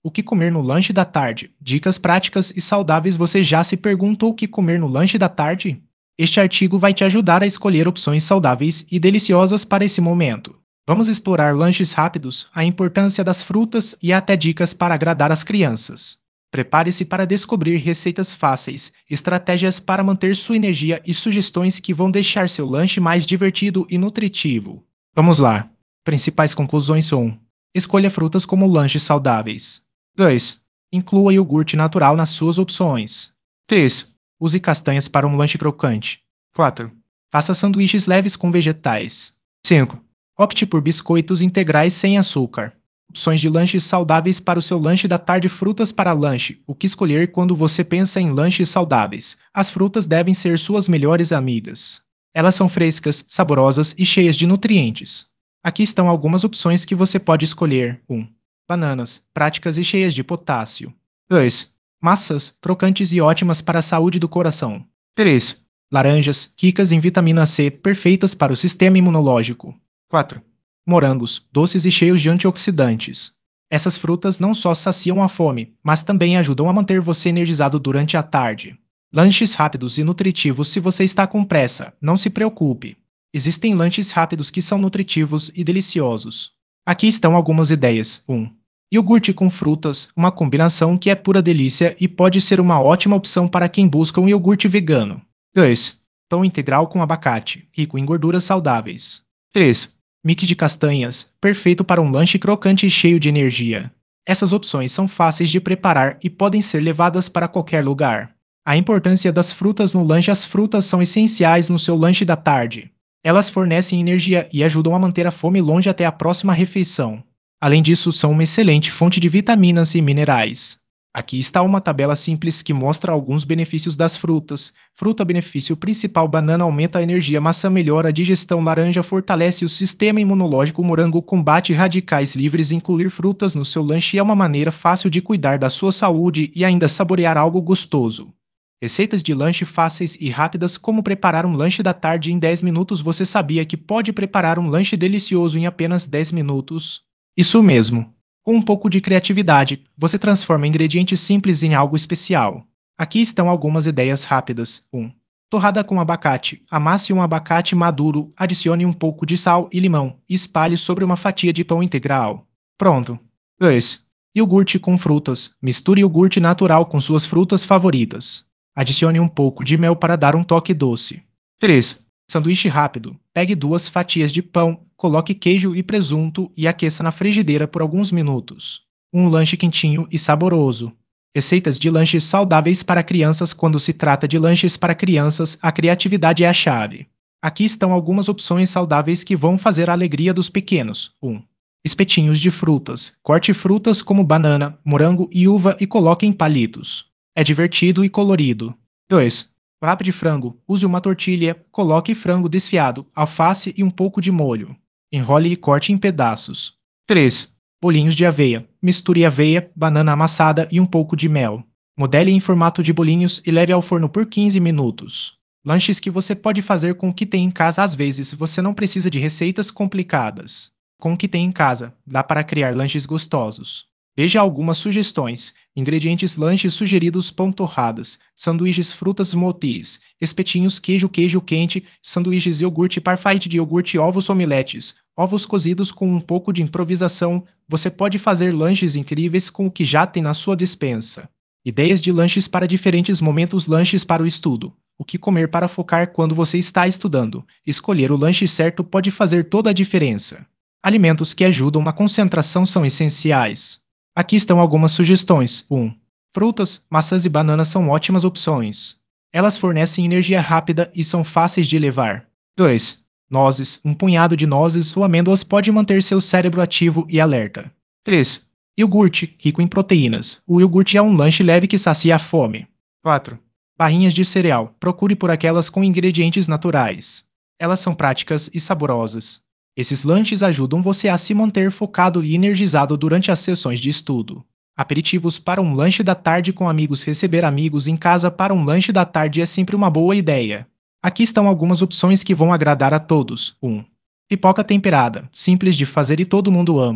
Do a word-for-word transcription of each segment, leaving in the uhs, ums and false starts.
O que comer no lanche da tarde? Dicas práticas e saudáveis. Você já se perguntou o que comer no lanche da tarde? Este artigo vai te ajudar a escolher opções saudáveis e deliciosas para esse momento. Vamos explorar lanches rápidos, a importância das frutas e até dicas para agradar as crianças. Prepare-se para descobrir receitas fáceis, estratégias para manter sua energia e sugestões que vão deixar seu lanche mais divertido e nutritivo. Vamos lá! Principais conclusões um. Escolha frutas como lanches saudáveis. dois. Inclua iogurte natural nas suas opções. três. Use castanhas para um lanche crocante. quatro. Faça sanduíches leves com vegetais. cinco. Opte por biscoitos integrais sem açúcar. Opções de lanches saudáveis para o seu lanche da tarde. Frutas para lanche. O que escolher quando você pensa em lanches saudáveis? As frutas devem ser suas melhores amigas. Elas são frescas, saborosas e cheias de nutrientes. Aqui estão algumas opções que você pode escolher. um. Bananas, práticas e cheias de potássio. dois. Maçãs, crocantes e ótimas para a saúde do coração. três. Laranjas, ricas em vitamina C, perfeitas para o sistema imunológico. quatro. Morangos, doces e cheios de antioxidantes. Essas frutas não só saciam a fome, mas também ajudam a manter você energizado durante a tarde. Lanches rápidos e nutritivos. Se você está com pressa, não se preocupe. Existem lanches rápidos que são nutritivos e deliciosos. Aqui estão algumas ideias. um. Iogurte com frutas, uma combinação que é pura delícia e pode ser uma ótima opção para quem busca um iogurte vegano. dois. Pão integral com abacate, rico em gorduras saudáveis. três. Mix de castanhas, perfeito para um lanche crocante e cheio de energia. Essas opções são fáceis de preparar e podem ser levadas para qualquer lugar. A importância das frutas no lanche. As frutas são essenciais no seu lanche da tarde. Elas fornecem energia e ajudam a manter a fome longe até a próxima refeição. Além disso, são uma excelente fonte de vitaminas e minerais. Aqui está uma tabela simples que mostra alguns benefícios das frutas. Fruta: benefício principal: banana aumenta a energia, maçã melhora a digestão, laranja fortalece o sistema imunológico, morango combate radicais livres. Incluir frutas no seu lanche é uma maneira fácil de cuidar da sua saúde e ainda saborear algo gostoso. Receitas de lanche fáceis e rápidas. Como preparar um lanche da tarde em dez minutos? Você sabia que pode preparar um lanche delicioso em apenas dez minutos? Isso mesmo! Com um pouco de criatividade, você transforma ingredientes simples em algo especial. Aqui estão algumas ideias rápidas. um. Torrada com abacate. Amasse um abacate maduro, adicione um pouco de sal e limão e espalhe sobre uma fatia de pão integral. Pronto! dois. Iogurte com frutas. Misture iogurte natural com suas frutas favoritas. Adicione um pouco de mel para dar um toque doce. três. Sanduíche rápido. Pegue duas fatias de pão, coloque queijo e presunto e aqueça na frigideira por alguns minutos. Um lanche quentinho e saboroso. Receitas de lanches saudáveis para crianças. Quando se trata de lanches para crianças, a criatividade é a chave. Aqui estão algumas opções saudáveis que vão fazer a alegria dos pequenos. um. Espetinhos de frutas. Corte frutas como banana, morango e uva e coloque em palitos. É divertido e colorido. dois. Wrap de frango. Use uma tortilha, coloque frango desfiado, alface e um pouco de molho. Enrole e corte em pedaços. três. Bolinhos de aveia. Misture aveia, banana amassada e um pouco de mel. Modele em formato de bolinhos e leve ao forno por quinze minutos. Lanches que você pode fazer com o que tem em casa. Às vezes, você não precisa de receitas complicadas. Com o que tem em casa, dá para criar lanches gostosos. Veja algumas sugestões. Ingredientes: lanches sugeridos: pão, torradas, sanduíches, frutas, smoothies, espetinhos, queijo, queijo quente, sanduíches, iogurte, parfait de iogurte, ovos, omeletes, ovos cozidos. Com um pouco de improvisação, você pode fazer lanches incríveis com o que já tem na sua despensa. Ideias de lanches para diferentes momentos. Lanches para o estudo. O que comer para focar quando você está estudando? Escolher o lanche certo pode fazer toda a diferença. Alimentos que ajudam na concentração são essenciais. Aqui estão algumas sugestões. um. Frutas, maçãs e bananas são ótimas opções. Elas fornecem energia rápida e são fáceis de levar. dois. Nozes. Um punhado de nozes ou amêndoas pode manter seu cérebro ativo e alerta. três. Iogurte, rico em proteínas. O iogurte é um lanche leve que sacia a fome. quatro. Barrinhas de cereal. Procure por aquelas com ingredientes naturais. Elas são práticas e saborosas. Esses lanches ajudam você a se manter focado e energizado durante as sessões de estudo. Aperitivos para um lanche da tarde com amigos. Receber amigos em casa para um lanche da tarde é sempre uma boa ideia. Aqui estão algumas opções que vão agradar a todos. um. Pipoca temperada, simples de fazer e todo mundo ama.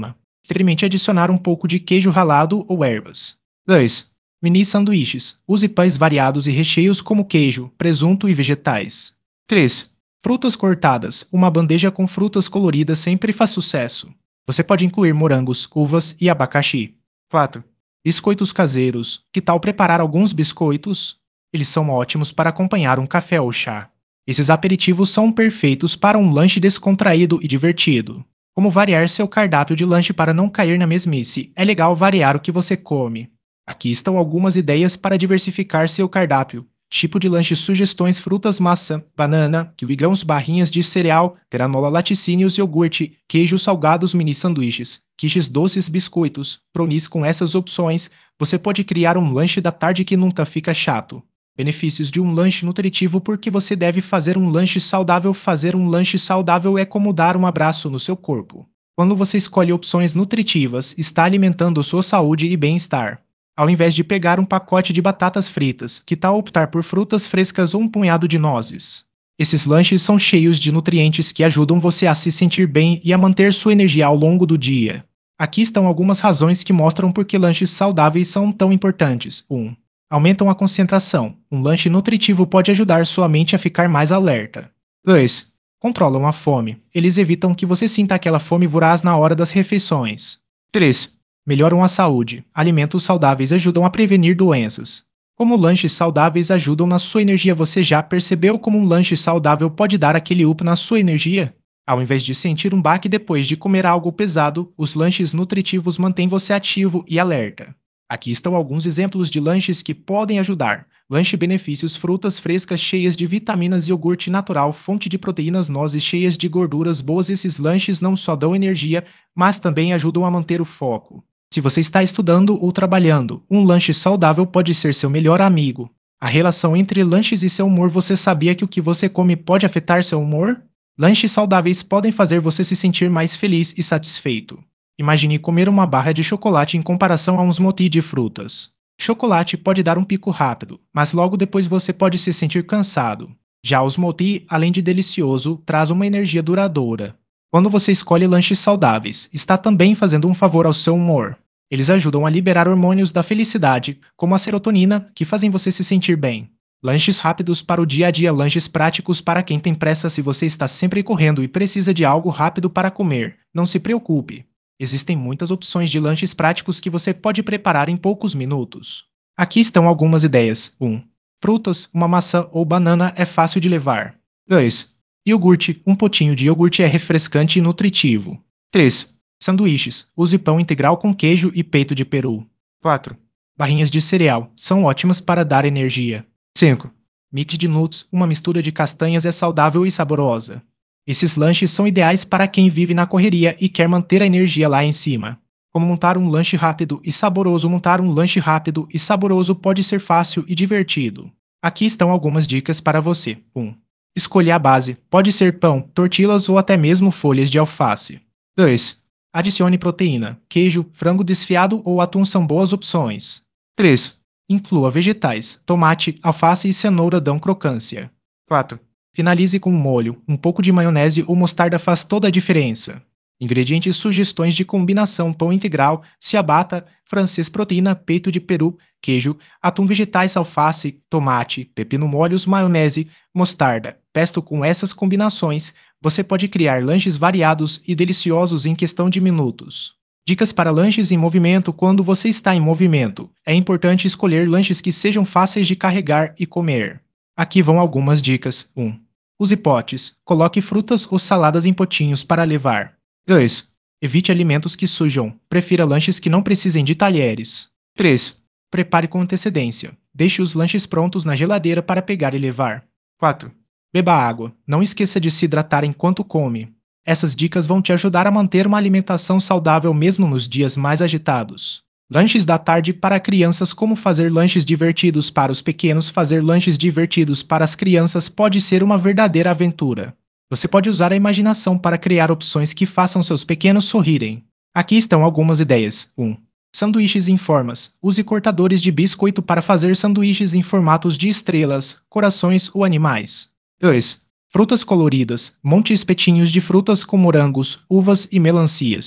Experimente adicionar um pouco de queijo ralado ou ervas. dois. Mini sanduíches. Use pães variados e recheios como queijo, presunto e vegetais. três. Frutas cortadas. Uma bandeja com frutas coloridas sempre faz sucesso. Você pode incluir morangos, uvas e abacaxi. quatro. Biscoitos caseiros. Que tal preparar alguns biscoitos? Eles são ótimos para acompanhar um café ou chá. Esses aperitivos são perfeitos para um lanche descontraído e divertido. Como variar seu cardápio de lanche para não cair na mesmice? É legal variar o que você come. Aqui estão algumas ideias para diversificar seu cardápio. Tipo de lanche: sugestões: frutas, maçã, banana, kiwi, grãos, barrinhas de cereal, granola, laticínios, iogurte, queijos salgados, mini sanduíches, quiches doces, biscoitos. Brownies. Com essas opções, você pode criar um lanche da tarde que nunca fica chato. Benefícios de um lanche nutritivo: por que você deve fazer um lanche saudável? Fazer um lanche saudável é como dar um abraço no seu corpo. Quando você escolhe opções nutritivas, está alimentando sua saúde e bem-estar. Ao invés de pegar um pacote de batatas fritas, que tal optar por frutas frescas ou um punhado de nozes? Esses lanches são cheios de nutrientes que ajudam você a se sentir bem e a manter sua energia ao longo do dia. Aqui estão algumas razões que mostram por que lanches saudáveis são tão importantes. um. Aumentam a concentração. Um lanche nutritivo pode ajudar sua mente a ficar mais alerta. dois. Controlam a fome. Eles evitam que você sinta aquela fome voraz na hora das refeições. três. Melhoram a saúde. Alimentos saudáveis ajudam a prevenir doenças. Como lanches saudáveis ajudam na sua energia? Você já percebeu como um lanche saudável pode dar aquele up na sua energia? Ao invés de sentir um baque depois de comer algo pesado, os lanches nutritivos mantêm você ativo e alerta. Aqui estão alguns exemplos de lanches que podem ajudar. Lanche benefícios: frutas frescas cheias de vitaminas, iogurte natural, fonte de proteínas, nozes cheias de gorduras boas. Esses lanches não só dão energia, mas também ajudam a manter o foco. Se você está estudando ou trabalhando, um lanche saudável pode ser seu melhor amigo. A relação entre lanches e seu humor: você sabia que o que você come pode afetar seu humor? Lanches saudáveis podem fazer você se sentir mais feliz e satisfeito. Imagine comer uma barra de chocolate em comparação a um smoothie de frutas. Chocolate pode dar um pico rápido, mas logo depois você pode se sentir cansado. Já o smoothie, além de delicioso, traz uma energia duradoura. Quando você escolhe lanches saudáveis, está também fazendo um favor ao seu humor. Eles ajudam a liberar hormônios da felicidade, como a serotonina, que fazem você se sentir bem. Lanches rápidos para o dia a dia: lanches práticos para quem tem pressa. Se você está sempre correndo e precisa de algo rápido para comer, não se preocupe. Existem muitas opções de lanches práticos que você pode preparar em poucos minutos. Aqui estão algumas ideias. um. Frutas: uma maçã ou banana é fácil de levar. dois. Iogurte: um potinho de iogurte é refrescante e nutritivo. três. Sanduíches: use pão integral com queijo e peito de peru. quatro. Barrinhas de cereal: são ótimas para dar energia. cinco. Mix de nuts: uma mistura de castanhas é saudável e saborosa. Esses lanches são ideais para quem vive na correria e quer manter a energia lá em cima. Como montar um lanche rápido e saboroso? Montar um lanche rápido e saboroso pode ser fácil e divertido. Aqui estão algumas dicas para você. um. Escolha a base: pode ser pão, tortilhas ou até mesmo folhas de alface. dois. Adicione proteína: queijo, frango desfiado ou atum são boas opções. três. Inclua vegetais: tomate, alface e cenoura dão crocância. quatro. Finalize com um molho: um pouco de maionese ou mostarda faz toda a diferença. Ingredientes: sugestões de combinação: pão integral, ciabatta, francês, proteína, peito de peru, queijo, atum, vegetais, alface, tomate, pepino, molhos, maionese, mostarda. Pesto. Com essas combinações, você pode criar lanches variados e deliciosos em questão de minutos. Dicas para lanches em movimento: quando você está em movimento, é importante escolher lanches que sejam fáceis de carregar e comer. Aqui vão algumas dicas. um. Use potes: coloque frutas ou saladas em potinhos para levar. dois. Evite alimentos que sujam: prefira lanches que não precisem de talheres. três. Prepare com antecedência: deixe os lanches prontos na geladeira para pegar e levar. quatro. Beba água: não esqueça de se hidratar enquanto come. Essas dicas vão te ajudar a manter uma alimentação saudável mesmo nos dias mais agitados. Lanches da tarde para crianças: como fazer lanches divertidos para os pequenos? Fazer lanches divertidos para as crianças pode ser uma verdadeira aventura. Você pode usar a imaginação para criar opções que façam seus pequenos sorrirem. Aqui estão algumas ideias. um. Sanduíches em formas: use cortadores de biscoito para fazer sanduíches em formatos de estrelas, corações ou animais. dois. Frutas coloridas: monte espetinhos de frutas com morangos, uvas e melancias.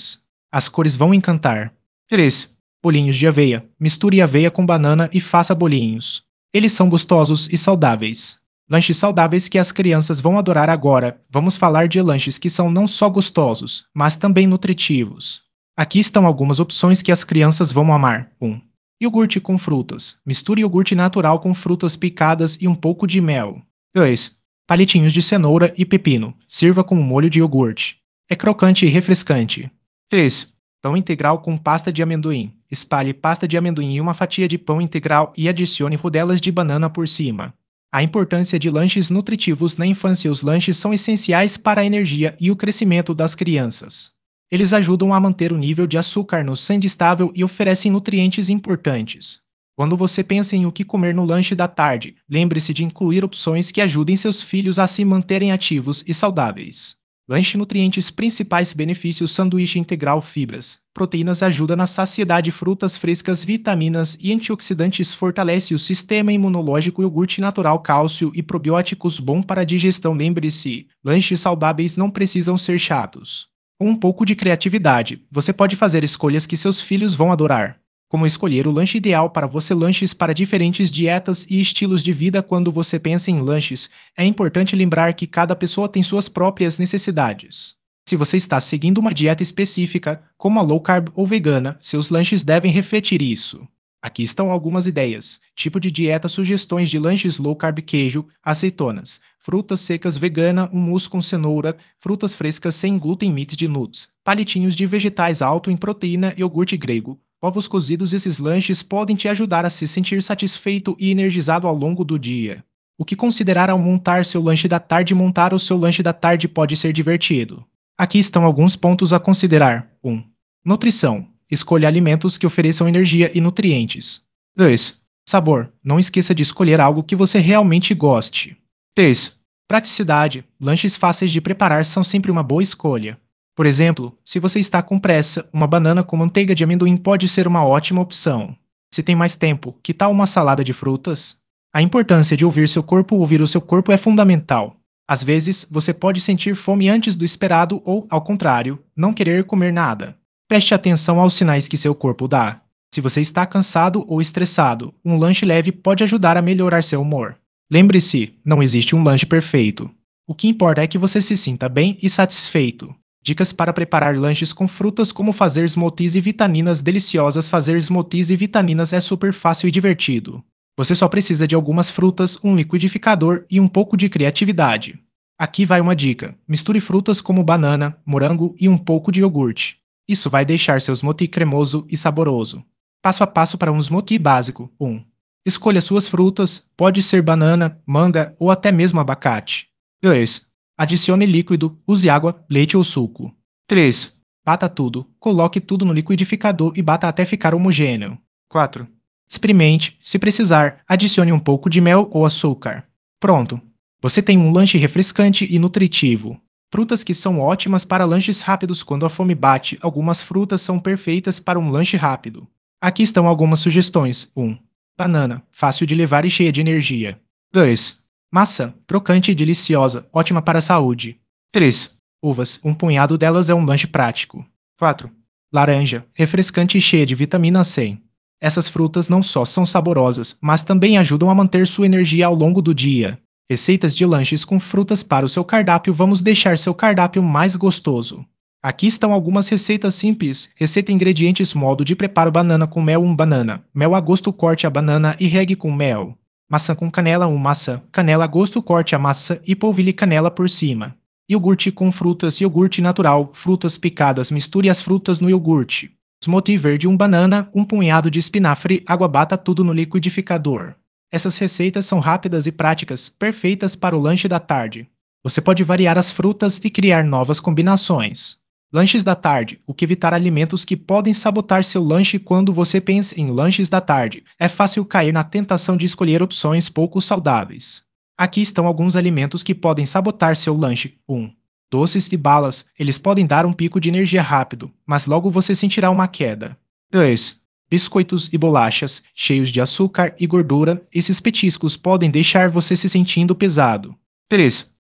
As cores vão encantar. três. Bolinhos de aveia. Misture aveia com banana e faça bolinhos. Eles são gostosos e saudáveis. Lanches saudáveis que as crianças vão adorar agora. Vamos falar de lanches que são não só gostosos, mas também nutritivos. Aqui estão algumas opções que as crianças vão amar. um. Iogurte com frutas. Misture iogurte natural com frutas picadas e um pouco de mel. dois. Palitinhos de cenoura e pepino. Sirva com um molho de iogurte. É crocante e refrescante. três. Pão integral com pasta de amendoim. Espalhe pasta de amendoim em uma fatia de pão integral e adicione rodelas de banana por cima. A importância de lanches nutritivos na infância. Os lanches são essenciais para a energia e o crescimento das crianças. Eles ajudam a manter o nível de açúcar no sangue estável e oferecem nutrientes importantes. Quando você pensa em o que comer no lanche da tarde, lembre-se de incluir opções que ajudem seus filhos a se manterem ativos e saudáveis. Lanche nutrientes principais benefícios: sanduíche integral, fibras, proteínas, ajuda na saciedade, frutas frescas, vitaminas e antioxidantes, fortalece o sistema imunológico, iogurte natural, cálcio e probióticos, bom para a digestão. Lembre-se, lanches saudáveis não precisam ser chatos. Com um pouco de criatividade, você pode fazer escolhas que seus filhos vão adorar. Como escolher o lanche ideal para você? Lanches para diferentes dietas e estilos de vida. Quando você pensa em lanches, é importante lembrar que cada pessoa tem suas próprias necessidades. Se você está seguindo uma dieta específica, como a low carb ou vegana, seus lanches devem refletir isso. Aqui estão algumas ideias. Tipo de dieta: sugestões de lanches low carb: queijo, azeitonas, frutas secas vegana, hummus com cenoura, frutas frescas sem glúten, mix de nuts, palitinhos de vegetais alto em proteína, iogurte grego, ovos cozidos. Esses lanches podem te ajudar a se sentir satisfeito e energizado ao longo do dia. O que considerar ao montar seu lanche da tarde? Montar o seu lanche da tarde pode ser divertido. Aqui estão alguns pontos a considerar. um. Nutrição. Escolha alimentos que ofereçam energia e nutrientes. dois. Sabor. Não esqueça de escolher algo que você realmente goste. três. Praticidade. Lanches fáceis de preparar são sempre uma boa escolha. Por exemplo, se você está com pressa, uma banana com manteiga de amendoim pode ser uma ótima opção. Se tem mais tempo, que tal uma salada de frutas? A importância de ouvir seu corpo. Ouvir o seu corpo é fundamental. Às vezes, você pode sentir fome antes do esperado ou, ao contrário, não querer comer nada. Preste atenção aos sinais que seu corpo dá. Se você está cansado ou estressado, um lanche leve pode ajudar a melhorar seu humor. Lembre-se, não existe um lanche perfeito. O que importa é que você se sinta bem e satisfeito. Dicas para preparar lanches com frutas: como fazer smoothies e vitaminas deliciosas. Fazer smoothies e vitaminas é super fácil e divertido. Você só precisa de algumas frutas, um liquidificador e um pouco de criatividade. Aqui vai uma dica: misture frutas como banana, morango e um pouco de iogurte. Isso vai deixar seu smoothie cremoso e saboroso. Passo a passo para um smoothie básico. um. Escolha suas frutas, pode ser banana, manga ou até mesmo abacate. dois. Adicione líquido, use água, leite ou suco. três. Bata tudo, coloque tudo no liquidificador e bata até ficar homogêneo. quatro. Experimente, se precisar, adicione um pouco de mel ou açúcar. Pronto! Você tem um lanche refrescante e nutritivo. Frutas que são ótimas para lanches rápidos. Quando a fome bate, algumas frutas são perfeitas para um lanche rápido. Aqui estão algumas sugestões. um. Banana, fácil de levar e cheia de energia. dois. Maçã, crocante e deliciosa, ótima para a saúde. três. Uvas, um punhado delas é um lanche prático. quatro. Laranja, refrescante e cheia de vitamina C. Essas frutas não só são saborosas, mas também ajudam a manter sua energia ao longo do dia. Receitas de lanches com frutas para o seu cardápio. Vamos deixar seu cardápio mais gostoso. Aqui estão algumas receitas simples. Receita: ingredientes, modo de preparo: banana com mel, um banana, mel a gosto, corte a banana e regue com mel. Maçã com canela, um maçã, canela a gosto, corte a maçã e polvilhe canela por cima. Iogurte com frutas, iogurte natural, frutas picadas, misture as frutas no iogurte. Smoothie verde: um banana, um punhado de espinafre, água, bata tudo no liquidificador. Essas receitas são rápidas e práticas, perfeitas para o lanche da tarde. Você pode variar as frutas e criar novas combinações. Lanches da tarde: o que evitar alimentos que podem sabotar seu lanche. Quando você pensa em lanches da tarde, é fácil cair na tentação de escolher opções pouco saudáveis. Aqui estão alguns alimentos que podem sabotar seu lanche. um. Doces e balas: eles podem dar um pico de energia rápido, mas logo você sentirá uma queda. dois. Biscoitos e bolachas, cheios de açúcar e gordura, esses petiscos podem deixar você se sentindo pesado. três.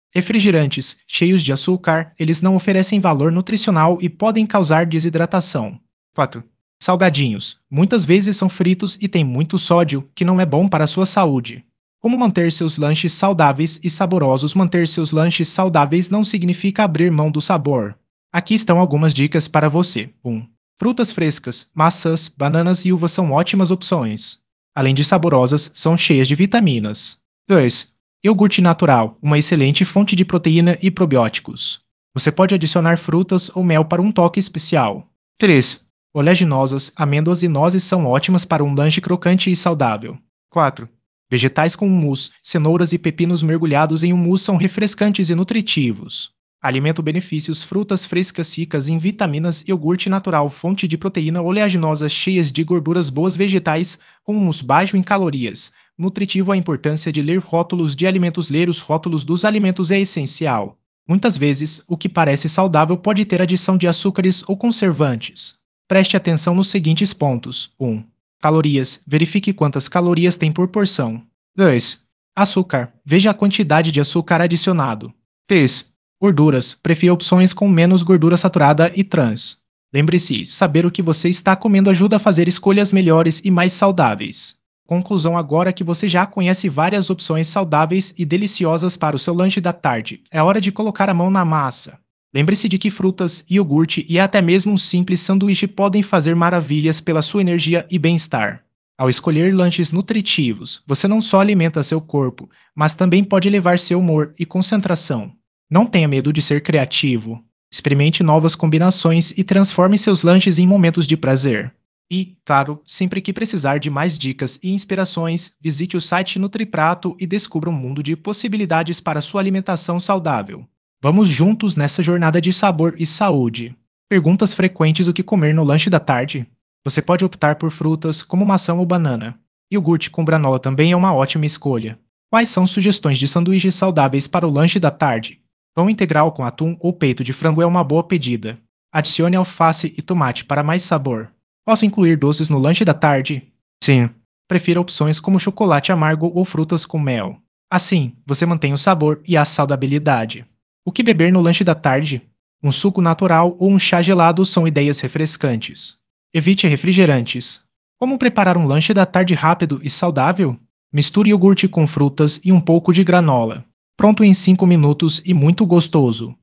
Refrigerantes, cheios de açúcar, eles não oferecem valor nutricional e podem causar desidratação. quatro. Salgadinhos. Muitas vezes são fritos e têm muito sódio, que não é bom para a sua saúde. Como manter seus lanches saudáveis e saborosos? Manter seus lanches saudáveis não significa abrir mão do sabor. Aqui estão algumas dicas para você. um. Frutas frescas, maçãs, bananas e uvas são ótimas opções. Além de saborosas, são cheias de vitaminas. dois. Iogurte natural, uma excelente fonte de proteína e probióticos. Você pode adicionar frutas ou mel para um toque especial. três. Oleaginosas, amêndoas e nozes são ótimas para um lanche crocante e saudável. quatro. Vegetais com hummus, cenouras e pepinos mergulhados em hummus são refrescantes e nutritivos. Alimento benefícios, frutas frescas ricas em vitaminas, iogurte natural, fonte de proteína oleaginosa cheias de gorduras boas, vegetais com humus baixo em calorias. Nutritivo. A importância de ler rótulos de alimentos. Ler os rótulos dos alimentos é essencial. Muitas vezes, o que parece saudável pode ter adição de açúcares ou conservantes. Preste atenção nos seguintes pontos. um. Calorias. Verifique quantas calorias tem por porção. dois. Açúcar. Veja a quantidade de açúcar adicionado. três. Gorduras. Prefira opções com menos gordura saturada e trans. Lembre-se, saber o que você está comendo ajuda a fazer escolhas melhores e mais saudáveis. Conclusão: agora que você já conhece várias opções saudáveis e deliciosas para o seu lanche da tarde, é hora de colocar a mão na massa. Lembre-se de que frutas, iogurte e até mesmo um simples sanduíche podem fazer maravilhas pela sua energia e bem-estar. Ao escolher lanches nutritivos, você não só alimenta seu corpo, mas também pode elevar seu humor e concentração. Não tenha medo de ser criativo. Experimente novas combinações e transforme seus lanches em momentos de prazer. E, claro, sempre que precisar de mais dicas e inspirações, visite o site NutriPrato e descubra um mundo de possibilidades para sua alimentação saudável. Vamos juntos nessa jornada de sabor e saúde. Perguntas frequentes: o que comer no lanche da tarde? Você pode optar por frutas, como maçã ou banana. Iogurte com granola também é uma ótima escolha. Quais são sugestões de sanduíches saudáveis para o lanche da tarde? Pão integral com atum ou peito de frango é uma boa pedida. Adicione alface e tomate para mais sabor. Posso incluir doces no lanche da tarde? Sim. Prefira opções como chocolate amargo ou frutas com mel. Assim, você mantém o sabor e a saudabilidade. O que beber no lanche da tarde? Um suco natural ou um chá gelado são ideias refrescantes. Evite refrigerantes. Como preparar um lanche da tarde rápido e saudável? Misture iogurte com frutas e um pouco de granola. Pronto em cinco minutos e muito gostoso.